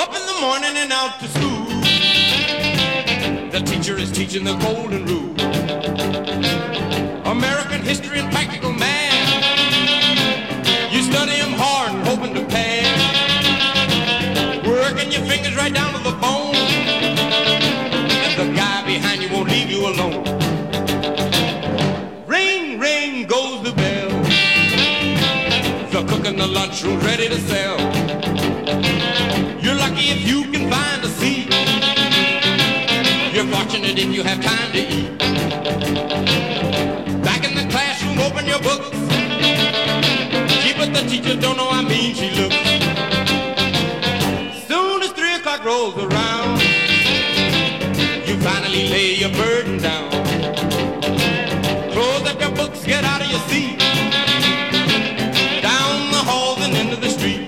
Up in the morning and out to school. The teacher is teaching the golden rule. American history and practical math. You study them hard and hoping to pass. Working your fingers right down to the bone. And the guy behind you won't leave you alone. Ring, ring goes the bell. The cook in the lunchroom's ready to sell. You're lucky if you can find a seat. You're fortunate if you have time to eat. Back in the classroom, open your books. Gee, but the teacher don't know how mean she looks. Soon as 3 o'clock rolls around, you finally lay your burden down. Close up your books, get out of your seat. Down the halls and into the street.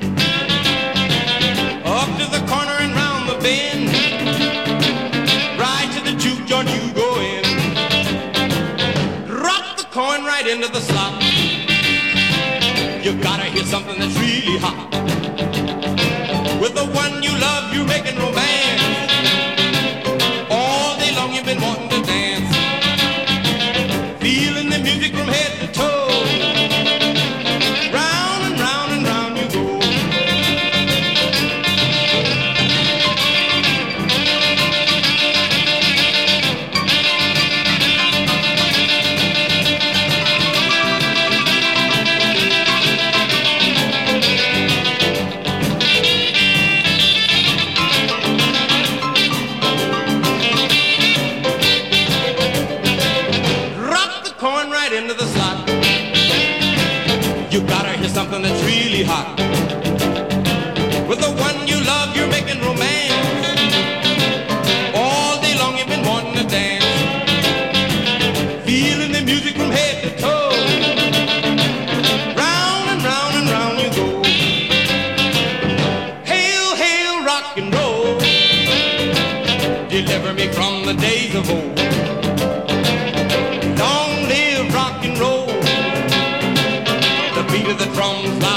Up to the corner and round the bend. Right to the juke joint you go in. Drop the coin right into the slot. You gotta hear something that's really hot. With the one you love, you're making romance. All day long you've been wanting to dance. Feeling the music from head to toe. Round and round and round you go. Into the slot. You gotta hear something that's really hot. With the one you love, you're making romance. All day long you've been wanting to dance. Feeling the music from head to toe. Round and round and round you go. Hail, hail, rock and roll. Deliver me from the days of old. Rock and roll, the beat of the drums.